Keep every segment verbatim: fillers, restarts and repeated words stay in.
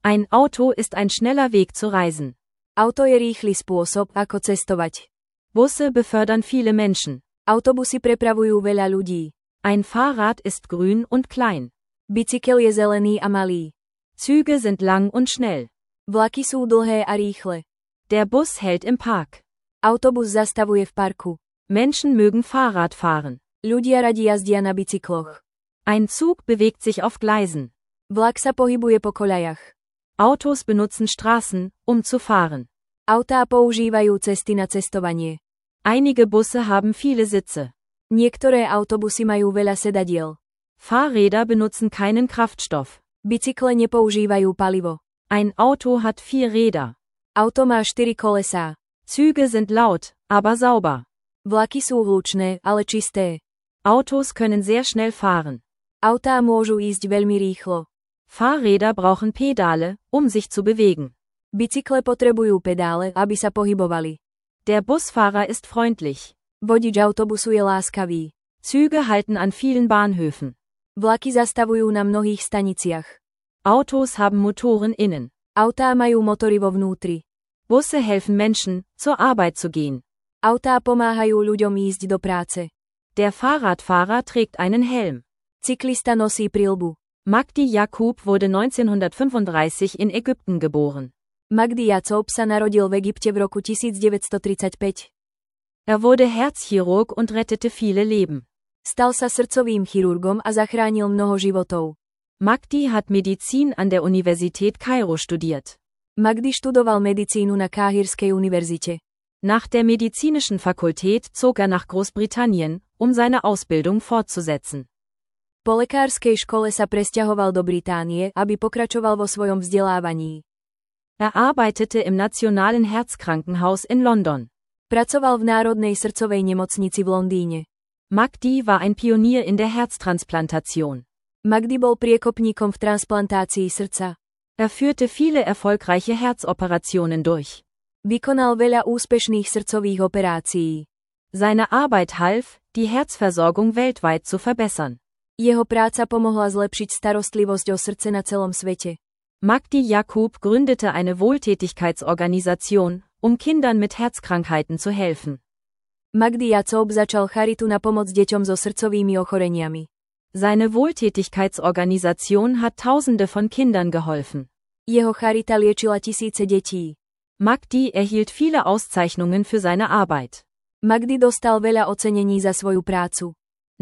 Ein Auto ist ein schneller Weg zu reisen. Auto je rýchly spôsob, ako cestovať. Busse befördern viele Menschen. Autobusy prepravujú veľa ľudí. Ein Fahrrad ist grün und klein. Bicykel je zelený a malý. Züge sind lang und schnell. Vlaky sú dlhé a rýchle. Der Bus hält im Park. Autobus zastavuje v parku. Menschen mögen Fahrrad fahren. Ľudia radi jazdia na bicykloch. Ein Zug bewegt sich auf Gleisen. Vlak sa pohybuje po koľajach. Autos benutzen Straßen, um zu fahren. Autá používajú cesty na cestovanie. Einige Busse haben viele Sitze. Niektoré autobusy majú veľa sedadiel. Fahrräder benutzen keinen Kraftstoff. Bicykle nepoužívajú palivo. Ein Auto hat vier Räder. Auto má štyri kolesá. Züge sind laut, aber sauber. Vlaky sú hlučné, ale čisté. Autos können sehr schnell fahren. Autá môžu ísť veľmi rýchlo. Fahrräder brauchen Pedale, um sich zu bewegen. Bicykle potrebujú pedále, aby sa pohybovali. Der Busfahrer ist freundlich. Vodič autobusu je láskavý. Züge halten an vielen Bahnhöfen. Vlaky zastavujú na mnohých staniciach. Autos haben Motoren innen. Autá majú motory vo vnútri. Busse helfen Menschen, zur Arbeit zu gehen. Autá pomáhajú ľuďom ísť do práce. Der Fahrradfahrer trägt einen Helm. Cyklista nosí prilbu. Magdi Yaqub wurde neunzehnhundertfünfunddreißig in Ägypten geboren. Magdi Yaqub sa narodil v Egypte v roku devätnásťtridsaťpäť. Er wurde Herzchirurg und rettete viele Leben. Stal sa srdcovým chirurgom a zachránil mnoho životov. Magdi hat Medizin an der Universität Kairo studiert. Magdi študoval medicínu na Káhirskej univerzite. Nach der medizinischen Fakultät zog er nach Großbritannien, um seine Ausbildung fortzusetzen. Po lekárskej škole sa presťahoval do Británie, aby pokračoval vo svojom vzdelávaní. Er arbeitete im Nationalen Herzkrankenhaus in London. Pracoval v Národnej srdcovej nemocnici v Londýne. Magdi war ein Pionier in der Herztransplantation. Magdi bol priekopníkom v transplantácii srdca. Er führte viele erfolgreiche Herzoperationen durch. Vykonal veľa úspešných srdcových operácií. Seine Arbeit half, die Herzversorgung weltweit zu verbessern. Jeho práca pomohla zlepšiť starostlivosť o srdce na celom svete. Magdi Yaqub gründete eine Wohltätigkeitsorganisation, um Kindern mit Herzkrankheiten zu helfen. Magdi Yaqub začal charitu na pomoc deťom so srdcovými ochoreniami. Seine Wohltätigkeitsorganisation hat Tausende von Kindern geholfen. Jeho charita liečila tisíce detí. Magdi erhielt viele Auszeichnungen für seine Arbeit. Magdi dostal veľa ocenení za svoju prácu.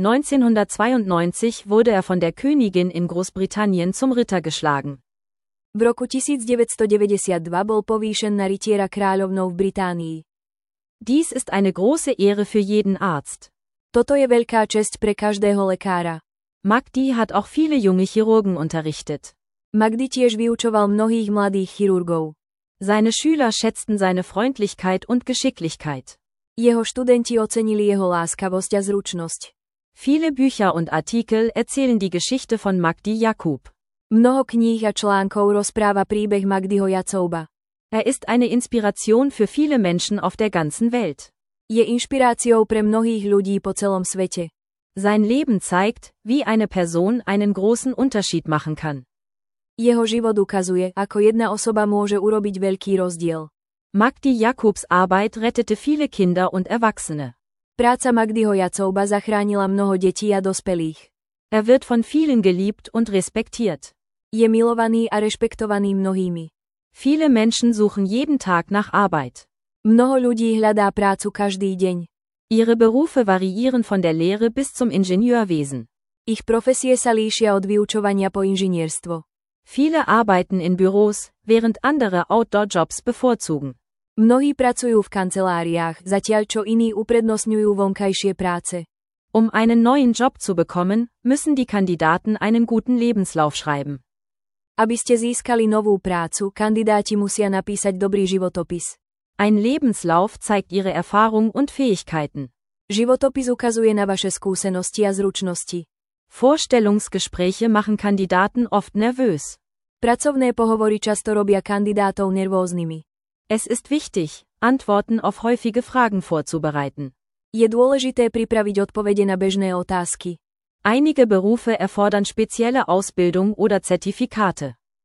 neunzehnhundertzweiundneunzig wurde er von der Königin in Großbritannien zum Ritter geschlagen. V roku devätnásťstodeväťdesiatdva bol povýšen na rytiera kráľovnou v Británii. Dies ist eine große Ehre für jeden Arzt. Toto je veľká česť pre každého lekára. Magdi hat auch viele junge Chirurgen unterrichtet. Magdi tiež vyučoval mnohých mladých chirurgov. Seine Schüler schätzten seine Freundlichkeit und Geschicklichkeit. Jeho študenti ocenili jeho láskavosť a zručnosť. Viele Bücher und Artikel erzählen die Geschichte von Magdi Yaqub. Mnoho kníh a článkov rozpráva príbeh Magdiho Yaquba. Er ist eine Inspiration für viele Menschen auf der ganzen Welt. Je inšpiráciou pre mnohých ľudí po celom svete. Sein Leben zeigt, wie eine Person einen großen Unterschied machen kann. Jeho život ukazuje, ako jedna osoba môže urobiť veľký rozdiel. Magdi Yaqubs Arbeit rettete viele Kinder und Erwachsene. Práca Magdiho Yaquba zachránila mnoho detí a dospelých. Er wird von vielen geliebt und respektiert. Je milovaný a rešpektovaný mnohými. Viele Menschen suchen jeden Tag nach Arbeit. Mnoho ľudí hľadá prácu každý deň. Ihre Berufe variieren von der Lehre bis zum Ingenieurwesen. Ich profesie sa líšia od vyučovania po inžinierstvo. Viele arbeiten in Büros, während andere Outdoor-Jobs bevorzugen. Mnohí pracujú v kanceláriách, zatiaľ čo iní uprednostňujú vonkajšie práce. Um einen neuen Job zu bekommen, müssen die Kandidaten einen guten Lebenslauf schreiben. Aby ste získali novú prácu, kandidáti musia napísať dobrý životopis. Ein Lebenslauf zeigt ihre Erfahrung und Fähigkeiten. Životopis ukazuje na vaše skúsenosti a zručnosti. Vorstellungsgespräche machen Kandidaten oft nervös. Pracovné pohovory často robia kandidátov nervóznymi. Es ist wichtig, Antworten auf häufige Fragen vorzubereiten. Je dôležité pripraviť odpovede na bežné otázky. Einige Berufe erfordern spezielle Ausbildung oder Zertifikate.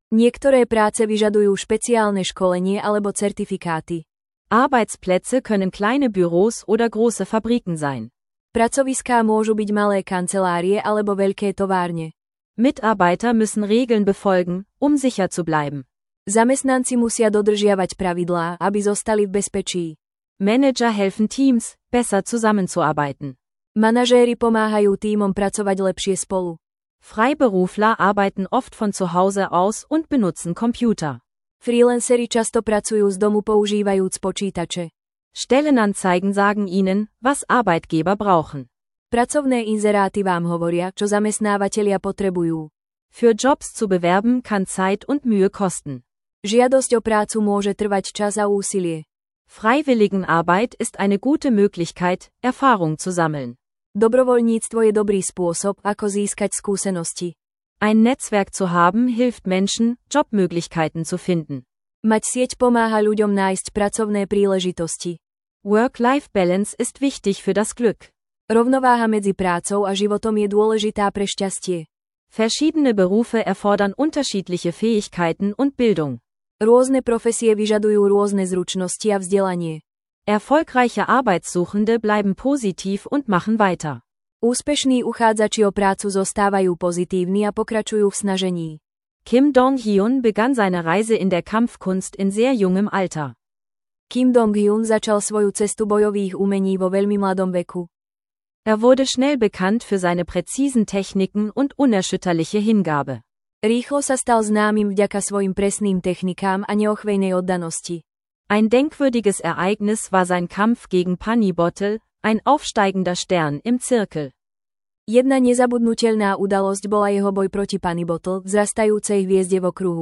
Niektoré práce vyžadujú špeciálne školenie alebo certifikáty. Arbeitsplätze können kleine Büros oder große Fabriken sein. Pracoviská môžu byť malé kancelárie alebo veľké továrne. Mitarbeiter müssen Regeln befolgen, um sicher zu bleiben. Zamestnanci musia dodržiavať pravidlá, aby zostali v bezpečí. Manager helfen Teams, besser zusammenzuarbeiten. Manažéri pomáhajú tímom pracovať lepšie spolu. Freiberufler arbeiten oft von zu Hause aus und benutzen Computer. Freelanceri často pracujú z domu používajúc počítače. Stellenanzeigen sagen Ihnen, was Arbeitgeber brauchen. Pracovné inzeráty vám hovoria, čo zamestnávatelia potrebujú. Für Jobs zu bewerben kann Zeit und Mühe kosten. Žiadosť o prácu môže trvať čas a úsilie. Freiwilligenarbeit ist eine gute Möglichkeit, Erfahrung zu sammeln. Dobrovoľníctvo je dobrý spôsob, ako získať skúsenosti. Ein Netzwerk zu haben hilft Menschen, Jobmöglichkeiten zu finden. Mať sieť pomáha ľuďom nájsť pracovné príležitosti. Work-Life-Balance ist wichtig für das Glück. Rovnováha medzi prácou a životom je dôležitá pre šťastie. Verschiedene Berufe erfordern unterschiedliche Fähigkeiten und Bildung. Rôzne profesie vyžadujú rôzne zručnosti a vzdelanie. Erfolgreiche Arbeitssuchende bleiben positiv und machen weiter. Úspešní uchádzači o prácu zostávajú pozitívni a pokračujú v snažení. Kim Dong-hyun begann seine Reise in der Kampfkunst in sehr jungem Alter. Kim Dong-hyun začal svoju cestu bojových umení vo veľmi mladom veku. Er wurde schnell bekannt für seine präzisen Techniken und unerschütterliche Hingabe. Rýchlo sa stal známym vďaka svojim presným technikám a neochvejnej oddanosti. Ein denkwürdiges Ereignis war sein Kampf gegen Pani Bottle, ein aufsteigender Stern im Zirkel. Jedna nezabudnutelná udalosť bola jeho boj proti Pani Bottle, vzrastajúcej hviezde v okruhu.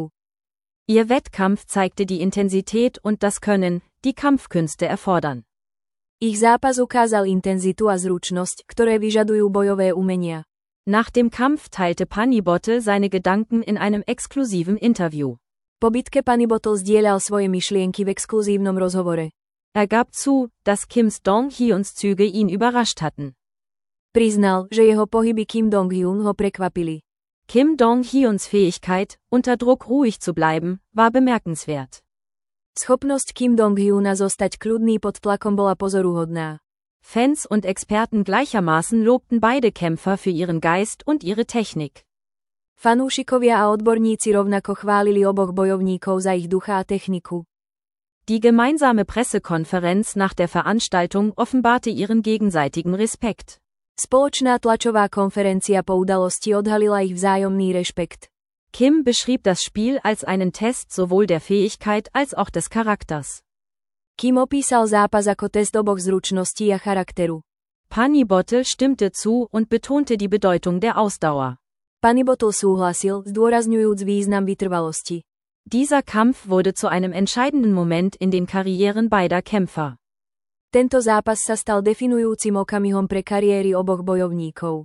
Ihr Wettkampf zeigte die Intensität und das Können, die Kampfkünste erfordern. Ich zápas ukázal intenzitu a zručnosť, ktoré vyžadujú bojové umenia. Nach dem Kampf teilte Pani Bottle seine Gedanken in einem exklusiven Interview. Po bitke Pani Bottle zdieľal svoje myšlienky v exkluzívnom rozhovore. Er gab zu, dass Kims Dong-hyuns Züge ihn überrascht hatten. Priznal, že jeho pohyby Kim Dong-hyun ho prekvapili. Kim Dong-hyuns Fähigkeit, unter Druck ruhig zu bleiben, war bemerkenswert. Schopnosť Kim Dong-hyuna zostať kľudný pod tlakom bola pozoruhodná. Fans und Experten gleichermaßen lobten beide Kämpfer für ihren Geist und ihre Technik. Fanúšikovia a odborníci rovnako chválili oboch bojovníkov za ich ducha a techniku. Die gemeinsame Pressekonferenz nach der Veranstaltung offenbarte ihren gegenseitigen Respekt. Spoločná tlačová konferencia po udalosti odhalila ich vzájomný rešpekt. Kim beschrieb das Spiel als einen Test sowohl der Fähigkeit als auch des Charakters. Kim opísal zápas ako test oboch zručností a charakteru. Pani Bottle stimmte zu und betonte die Bedeutung der Ausdauer. Pani Bottle súhlasil, zdôrazňujúc význam vytrvalosti. Dieser Kampf wurde zu einem entscheidenden Moment in den Karrieren beider Kämpfer. Tento zápas sa stal definujúcim okamihom pre kariéry oboch bojovníkov.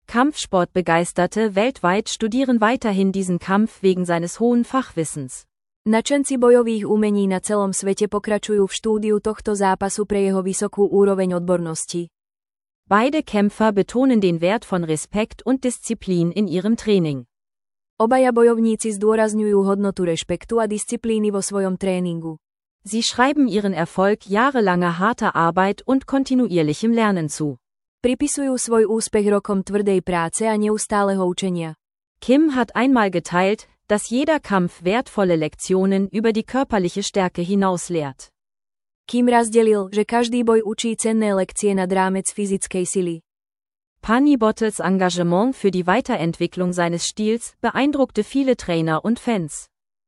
Kampfsportbegeisterte weltweit studieren weiterhin diesen Kampf wegen seines hohen Fachwissens. Nadšenci bojových umení na celom svete pokračujú v štúdiu tohto zápasu pre jeho vysokú úroveň odbornosti. Beide Kämpfer betonen den Wert von Respekt und Disziplin in ihrem Training. Obaja bojovníci zdôrazňujú hodnotu rešpektu a disciplíny vo svojom tréningu. Sie schreiben ihren Erfolg jahrelanger harter Arbeit und kontinuierlichem Lernen zu. Pripisujú svoj úspech rokom tvrdej práce a neustáleho učenia. Kim hat einmal geteilt, dass jeder Kampf wertvolle Lektionen über die körperliche Stärke hinaus lehrt. Kim razdelil, že každý boj učí cenné lekcie nad rámec fyzickej sily. Pani Bottles Engagement für die Weiterentwicklung seines Stils beeindruckte viele Trainer und Fans.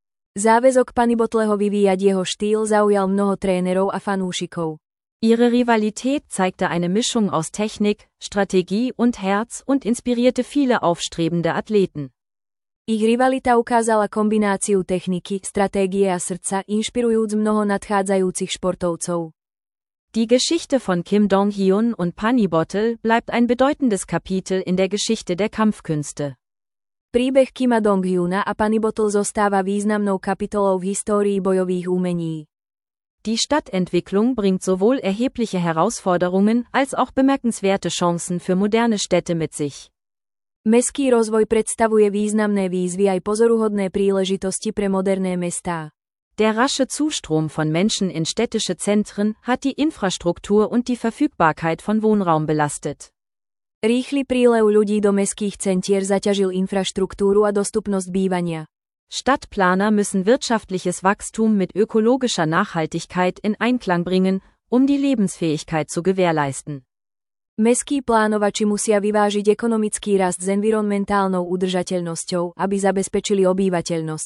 Záväzok Pani Bottleho vyvíjať jeho štýl zaujal mnoho trénerov a fanúšikov. Ihre Rivalität zeigte eine Mischung aus Technik, Strategie und Herz und inspirierte viele aufstrebende Athleten. Ich rivalita ukázala kombináciu techniky, stratégie a srdca, inšpirujúc mnoho nadchádzajúcich športovcov. Die Geschichte von Kim Dong-hyun und Pani Bottle bleibt ein bedeutendes Kapitel in der Geschichte der Kampfkünste. Príbeh Kima Dong-hyuna a Pani Bottle zostáva významnou kapitolou v histórii bojových umení. Die Stadtentwicklung bringt sowohl erhebliche Herausforderungen als auch bemerkenswerte Chancen für moderne Städte mit sich. Mestský rozvoj predstavuje významné výzvy aj pozoruhodné príležitosti pre moderné mestá. Der rasche Zustrom von Menschen in städtische Zentren hat die Infrastruktur und die Verfügbarkeit von Wohnraum belastet. Rýchly prílev ľudí do mestských centier zaťažil infraštruktúru a dostupnosť bývania. Stadtplaner müssen wirtschaftliches Wachstum mit ökologischer Nachhaltigkeit in Einklang bringen, um die Lebensfähigkeit zu gewährleisten. Mestskí plánovači musia vyvážiť ekonomický rast s environmentálnou udržateľnosťou, aby zabezpečili obyvateľnosť.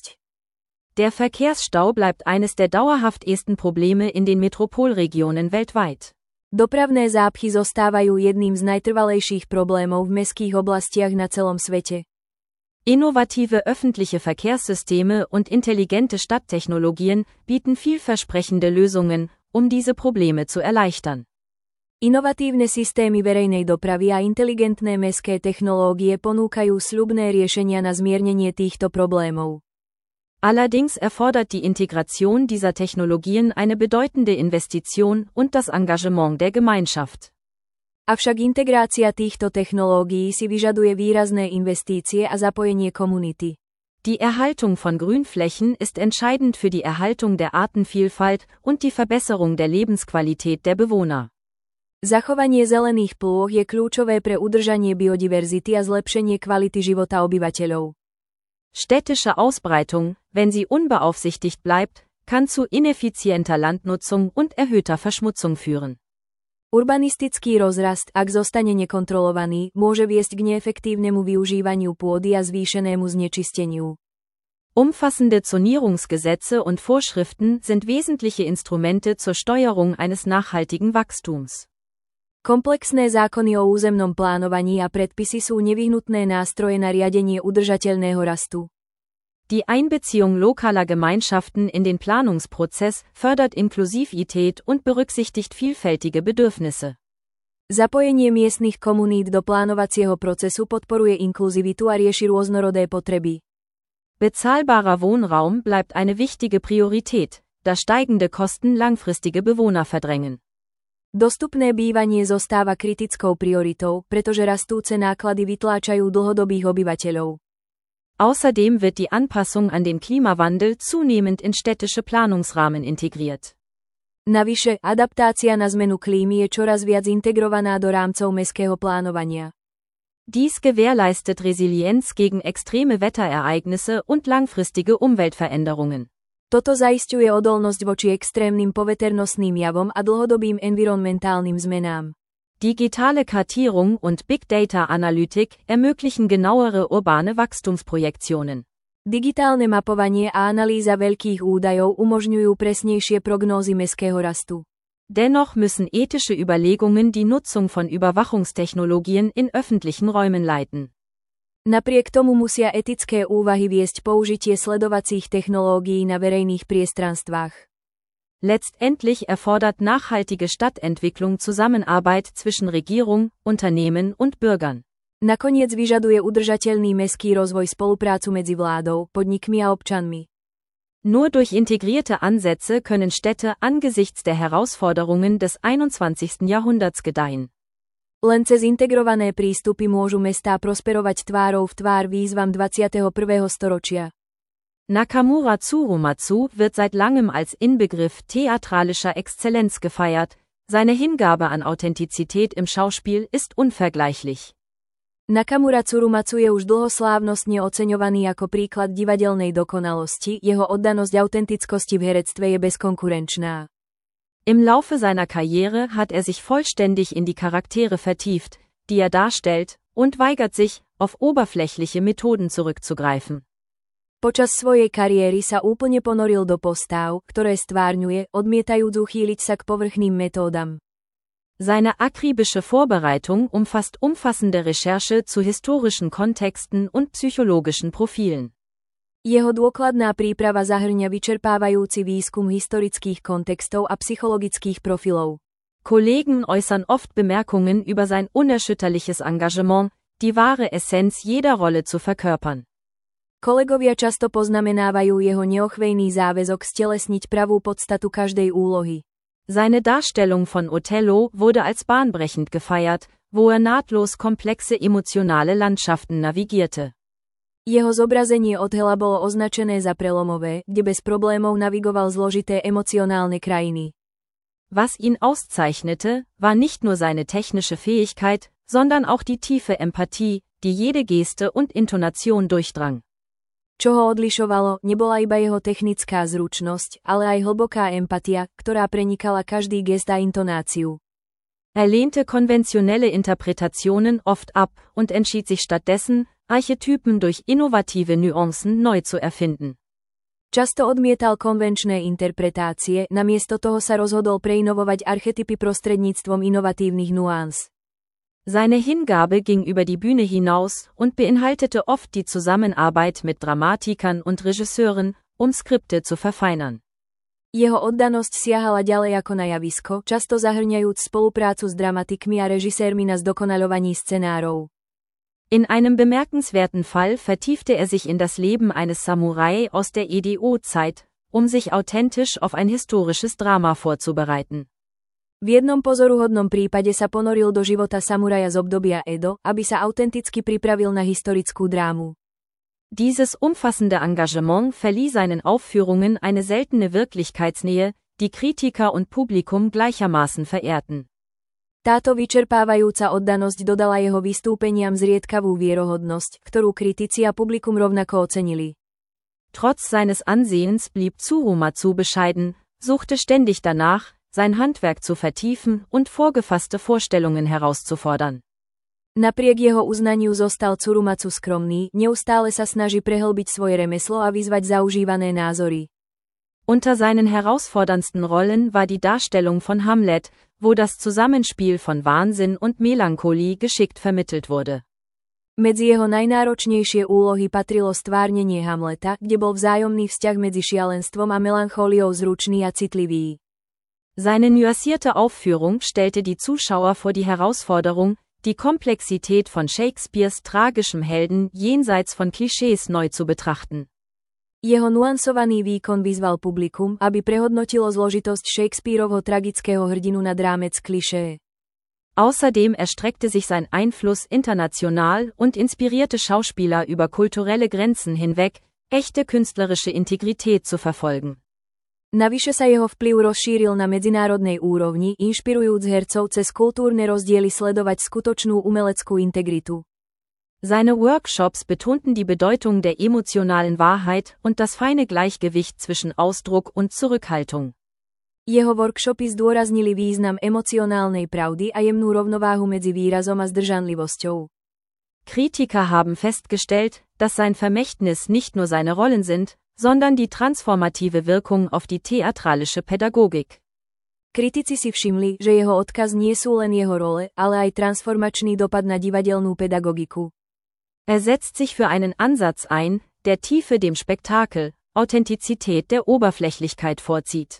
Der Verkehrsstau bleibt eines der dauerhaft ersten Probleme in den Metropolregionen weltweit. Dopravné zápchy zostávajú jedným z najtrvalejších problémov v mestských oblastiach na celom svete. Innovative öffentliche Verkehrssysteme und intelligente Stadttechnologien bieten vielversprechende Lösungen, um diese Probleme zu erleichtern. Inovatívne systémy verejnej dopravy a inteligentné mestské technológie ponúkajú sľubné riešenia na zmiernenie týchto problémov. Allerdings erfordert die Integration dieser Technologien eine bedeutende Investition und das Engagement der Gemeinschaft. Avšak integrácia týchto technológií si vyžaduje výrazné investície a zapojenie komunity. Die Erhaltung von Grünflächen ist entscheidend für die Erhaltung der Artenvielfalt und die Verbesserung der Lebensqualität der Bewohner. Zachovanie zelených plôch je kľúčové pre udržanie biodiverzity a zlepšenie kvality života obyvateľov. Städtische Ausbreitung, wenn sie unbeaufsichtigt bleibt, kann zu ineffizienter Landnutzung und erhöhter Verschmutzung führen. Urbanistický rozrast, ak zostane nekontrolovaný, môže viesť k neefektívnemu využívaniu pôdy a zvýšenému znečisteniu. Umfassende Zonierungsgesetze und Vorschriften sind wesentliche Instrumente zur Steuerung eines nachhaltigen Wachstums. Komplexné zákony o územnom plánovaní a predpisy sú nevyhnutné nástroje na riadenie udržateľného rastu. Die Einbeziehung lokaler Gemeinschaften in den Planungsprozess fördert Inklusivität und berücksichtigt vielfältige Bedürfnisse. Zapojenie miestnych komunít do plánovacieho procesu podporuje inkluzivitu a rieši rôznorodé potreby. Bezahlbarer Wohnraum bleibt eine wichtige Priorität, da steigende Kosten langfristige Bewohner verdrängen. Dostupné bývanie zostáva kritickou prioritou, pretože rastúce náklady vytláčajú dlhodobých obyvateľov. Außerdem wird die Anpassung an den Klimawandel zunehmend in städtische Planungsrahmen integriert. Navyše, adaptácia na zmenu klímy je čoraz viac integrovaná do rámcov mestského plánovania. Dies gewährleistet Resilienz gegen extreme Wetterereignisse und langfristige Umweltveränderungen. Toto zaisťuje odolnosť voči extrémnym poveternostným javom a dlhodobým environmentálnym zmenám. Digitale Kartierung und Big Data Analytik ermöglichen genauere urbane Wachstumsprojektionen. Digitálne mapovanie a analýza veľkých údajov umožňujú presnejšie prognózy mestského rastu. Dennoch müssen ethische Überlegungen die Nutzung von Überwachungstechnologien in öffentlichen Räumen leiten. Napriek tomu musia etické úvahy viesť použitie sledovacích technológií na verejných priestranstvách. Letztendlich erfordert nachhaltige Stadtentwicklung Zusammenarbeit zwischen Regierung, Unternehmen und Bürgern. Nakoniec vyžaduje udržateľný mestský rozvoj spoluprácu medzi vládou, podnikmi a občanmi. Nur durch integrierte Ansätze können Städte angesichts der Herausforderungen des einundzwanzigsten Jahrhunderts gedeihen. Len cez integrované prístupy môžu mestá prosperovať tvárou v tvár výzvam dvadsiateho prvého storočia. Nakamura Tsurumatsu wird seit langem als Inbegriff theatralischer Exzellenz gefeiert, seine Hingabe an Authentizität im Schauspiel ist unvergleichlich. Nakamura Tsurumatsu je už dlho slávnostne oceňovaný ako príklad divadelnej dokonalosti, jeho oddanosť autentickosti v herectve je bezkonkurenčná. Im Laufe seiner Karriere hat er sich vollständig in die Charaktere vertieft, die er darstellt, und weigert sich, auf oberflächliche Methoden zurückzugreifen. Počas svojej kariéry sa úplne ponoril do postáv, ktoré stvárňuje, odmietajúc uchýliť sa k povrchným metódam. Seine akribische Vorbereitung umfasst umfassende Recherche zu historischen Kontexten und psychologischen Profilen. Jeho dôkladná príprava zahŕňa vyčerpávajúci výskum historických kontextov a psychologických profilov. Kollegen äußern oft Bemerkungen über sein unerschütterliches Engagement, die wahre Essenz jeder Rolle zu verkörpern. Kolegovia často poznamenávajú jeho neochvejný záväzok stelesniť pravú podstatu každej úlohy. Seine Darstellung von Othello wurde als bahnbrechend gefeiert, wo er nahtlos komplexe emotionale Landschaften navigierte. Jeho zobrazenie od hela bolo označené za prelomové, kde bez problémov navigoval zložité emocionálne krajiny. Was ihn auszeichnete, war nicht nur seine technische Fähigkeit, sondern auch die tiefe Empathie, die jede Geste und Intonation durchdrang. Čo ho odlišovalo, nebola iba jeho technická zručnosť, ale aj hlboká empatia, ktorá prenikala každý gest a intonáciu. Er lehnte konventionelle Interpretationen oft ab und entschied sich stattdessen, Archetypen durch innovative Nuancen neu zu erfinden. Často odmietal konvenčné interpretácie, namiesto toho sa rozhodol preinovovať archetypy prostredníctvom inovatívnych nuans. Seine Hingabe ging über die Bühne hinaus und beinhaltete oft die Zusammenarbeit mit Dramatikern und Regisseuren, um Skripte zu verfeinern. Jeho oddanosť siahala ďalej ako na javisko, často zahrňajúc spoluprácu s dramatikmi a režisérmi na zdokonaľovaní scenárov. In einem bemerkenswerten Fall vertiefte er sich in das Leben eines Samurai aus der E D O-Zeit, um sich authentisch auf ein historisches Drama vorzubereiten. V jednom pozoruhodnom prípade sa ponoril do života samuraja z obdobia Edo, aby sa autenticky pripravil na historickú drámu. Dieses umfassende Engagement verlieh seinen Aufführungen eine seltene Wirklichkeitsnähe, die Kritiker und Publikum gleichermaßen verehrten. Táto vyčerpávajúca oddanosť dodala jeho vystúpeniam zriedkavú vierohodnosť, ktorú kritici a publikum rovnako ocenili. Trotz seines Ansehens blieb Tsurumatsu bescheiden, suchte ständig danach, sein Handwerk zu vertiefen und vorgefasste Vorstellungen herauszufordern. Napriek jeho uznaniu zostal Tsurumatsu skromný, neustále sa snaží prehlbiť svoje remeslo a vyzvať zaužívané názory. Unter seinen herausforderndsten Rollen war die Darstellung von Hamlet, wo das Zusammenspiel von Wahnsinn und Melancholie geschickt vermittelt wurde. Medzi jeho najnáročnejšie úlohy patrilo stvárnenie Hamleta, kde bol vzájomný vzťah medzi šialenstvom a melanchóliou zručný a citlivý. Seine nuancierte Aufführung stellte die Zuschauer vor die Herausforderung, die Komplexität von Shakespeares tragischem Helden jenseits von Klischees neu zu betrachten. Jeho nuansovaný výkon vyzval publikum, aby prehodnotilo zložitosť Shakespearovho tragického hrdinu nad rámec klišé. Außerdem erstreckte sich sein Einfluss international und inspirierte Schauspieler über kulturelle Grenzen hinweg, echte künstlerische Integrität zu verfolgen. Navyše sa jeho vplyv rozšíril na medzinárodnej úrovni, inšpirujúc hercov cez kultúrne rozdiely sledovať skutočnú umeleckú integritu. Seine Workshops betonten die Bedeutung der emotionalen Wahrheit und das feine Gleichgewicht zwischen Ausdruck und Zurückhaltung. Jeho workshopy zdôraznili význam emocionálnej pravdy a jemnú rovnováhu medzi výrazom a zdržanlivosťou. Kritiker haben festgestellt, dass sein Vermächtnis nicht nur seine Rollen sind, sondern die transformative Wirkung auf die theatralische Pädagogik. Kritici si všimli, že jeho odkaz nie sú len jeho role, ale aj transformačný dopad na divadelnú pedagogiku. Er setzt sich für einen Ansatz ein, der Tiefe dem Spektakel, Authentizität der Oberflächlichkeit vorzieht.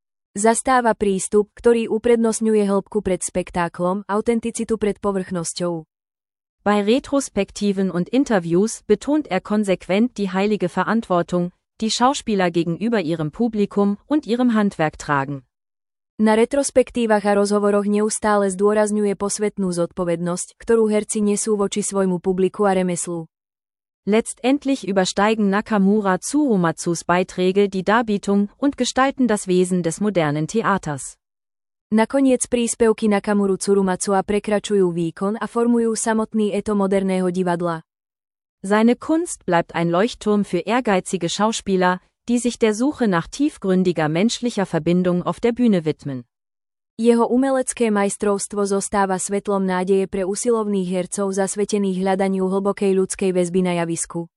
Zastáva prístup, ktorý uprednostňuje hĺbku pred spektáklom, autenticitu pred povrchnosťou. Bei Retrospektiven und Interviews betont er konsequent die heilige Verantwortung, die Schauspieler gegenüber ihrem Publikum und ihrem Handwerk tragen. Na retrospektívach a rozhovoroch neustále zdôrazňuje posvetnú zodpovednosť, ktorú herci nesú voči svojmu publiku a remeslu. Letztendlich übersteigen Nakamura Tsurumatsus Beiträge die Darbietung und gestalten das Wesen des modernen Theaters. Nakoniec príspevky Nakamuru Tsurumatsua prekračujú výkon a formujú samotný eto moderného divadla. Seine Kunst bleibt ein Leuchtturm für ehrgeizige Schauspieler, die sich der Suche nach tiefgründiger menschlicher Verbindung auf der Bühne widmen. Jeho umelecké majstrovstvo zostáva svetlom nádeje pre usilovných hercov zasvetených hľadaniu hlbokej ľudskej väzby na javisku.